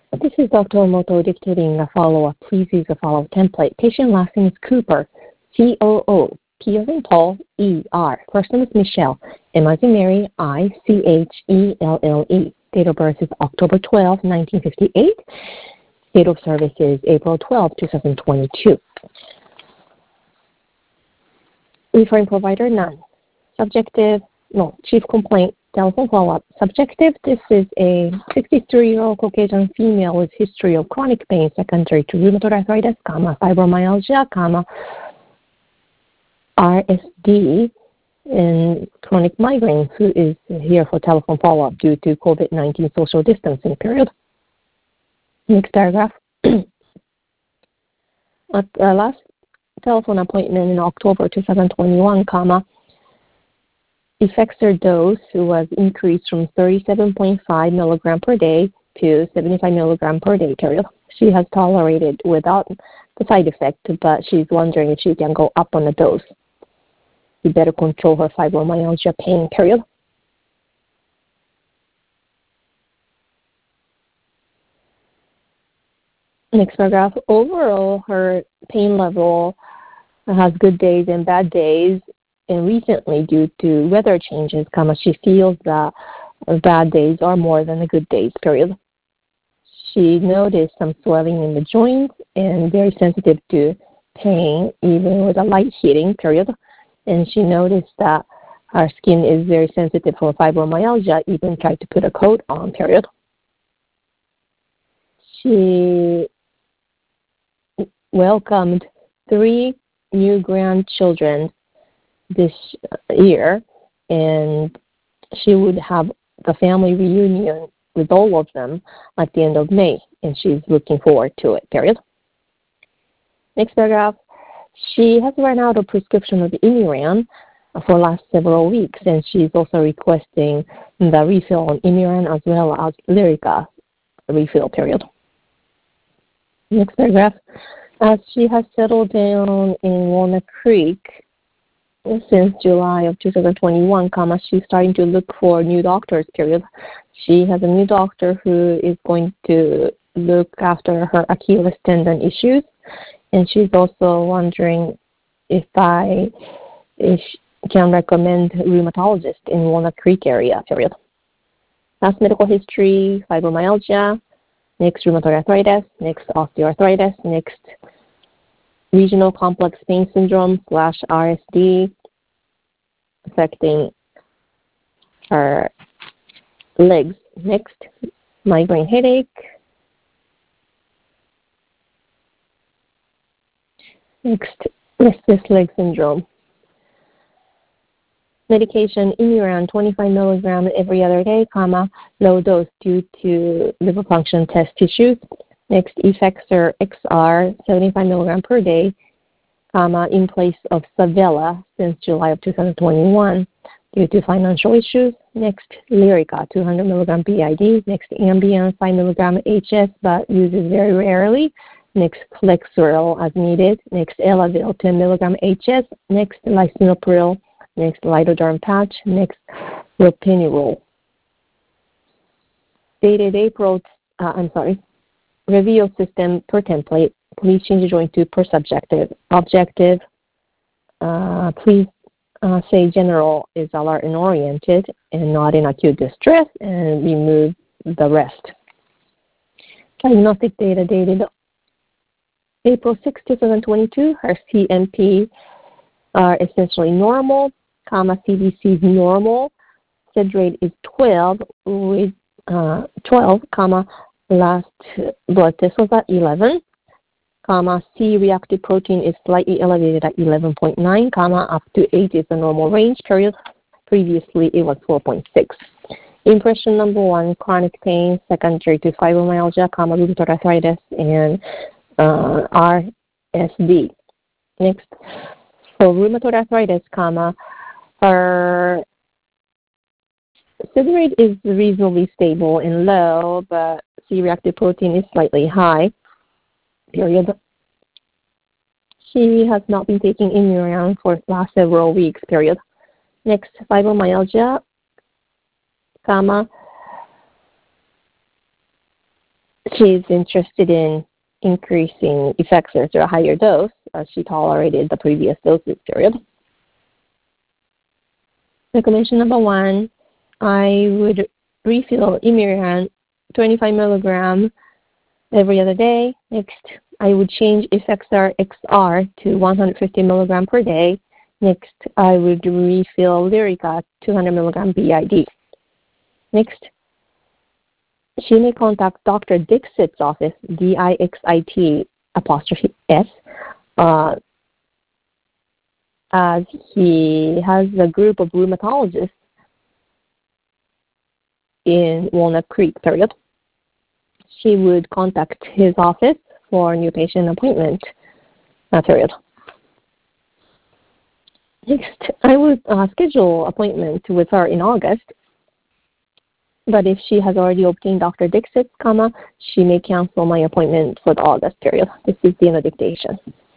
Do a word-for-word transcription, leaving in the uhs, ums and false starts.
This is Doctor Omoto dictating a follow-up. Please use a follow-up template. Patient last name is Cooper, C O O, P as in Paul, E R. First name is Michelle, M as in Mary, I C H E L L E. Date of birth is October twelfth, nineteen fifty-eight. Date of service is April twelfth, twenty twenty-two. Referring provider, none. Subjective, no. Chief complaint, telephone follow-up. Subjective, this is a sixty-three-year-old Caucasian female with history of chronic pain secondary to rheumatoid arthritis, comma, fibromyalgia, comma, R S D, and chronic migraine, who is here for telephone follow-up due to COVID nineteen social distancing period. Next paragraph. At uh, last telephone appointment in October twenty twenty-one, comma, Effexor dose was increased from thirty-seven point five milligram per day to seventy-five milligram per day period. She has tolerated without the side effect, but she's wondering if she can go up on the dose to better control her fibromyalgia pain period. Next paragraph. Overall, her pain level has good days and bad days, and recently, due to weather changes, comma, she feels that bad days are more than the good days, period. She noticed some swelling in the joints and very sensitive to pain, even with a light heating, period. And she noticed that her skin is very sensitive for fibromyalgia, even tried to put a coat on, period. She welcomed three new grandchildren this year, and she would have the family reunion with all of them at the end of May, and she's looking forward to it, period. Next paragraph. She has run out of prescription of Imuran for last several weeks, and she's also requesting the refill on Imuran as well as Lyrica refill, period. Next paragraph. As she has settled down in Walnut Creek since July of twenty twenty-one, comma, she's starting to look for new doctors, period. She has a new doctor who is going to look after her Achilles tendon issues, and she's also wondering if I if can recommend rheumatologist in Walnut Creek area, period. Last medical history, fibromyalgia, next rheumatoid arthritis, next osteoarthritis, next regional complex pain syndrome slash R S D affecting her legs. Next, migraine headache. Next, restless leg syndrome. Medication, Imuran, twenty-five milligrams every other day, comma, low dose due to liver function test issues. Next, Effexor X R, seventy-five milligrams per day, comma, in place of Savella since July of twenty twenty-one due to financial issues. Next, Lyrica, two hundred milligrams B I D. Next, Ambien, five milligrams H S, but uses very rarely. Next, Clexeril as needed. Next, Elavil, ten milligrams H S. Next, Lisinopril. Next, Lidoderm patch. Next, Ropinirole. Dated April, uh, I'm sorry, Revio system per template. Please change the joint to per subjective. Objective, uh, please uh, say general is alert and oriented and not in acute distress, and remove the rest. Diagnostic data dated April sixth, twenty twenty-two. Her C M P are essentially normal, comma, C B C is normal. S E D rate is twelve, with uh, twelve, comma, last blood test was at eleven, comma, C reactive protein is slightly elevated at eleven point nine, comma, up to eight is the normal range, period. Previously, it was four point six. Impression number one, chronic pain secondary to fibromyalgia, comma, rheumatoid arthritis, and uh, R S D. Next, for rheumatoid arthritis, comma, her S E D rate is reasonably stable and low, but C-reactive protein is slightly high, period. She has not been taking Imuran for the last several weeks, period. Next, fibromyalgia, comma, she's interested in increasing Effexor to a higher dose as she tolerated the previous dosage period. Recommendation number one, I would refill Imiran twenty-five milligrams every other day. Next, I would change Effexor X R to one hundred fifty milligrams per day. Next, I would refill Lyrica two hundred milligrams B I D. Next, she may contact Doctor Dixit's office, D I X I T apostrophe S, uh, as he has a group of rheumatologists in Walnut Creek, period. She would contact his office for new patient appointment, uh, period. Next, I would uh, schedule appointment with her in August, but if she has already obtained Doctor Dixit's, comma, she may cancel my appointment for the August period. This is the end of dictation.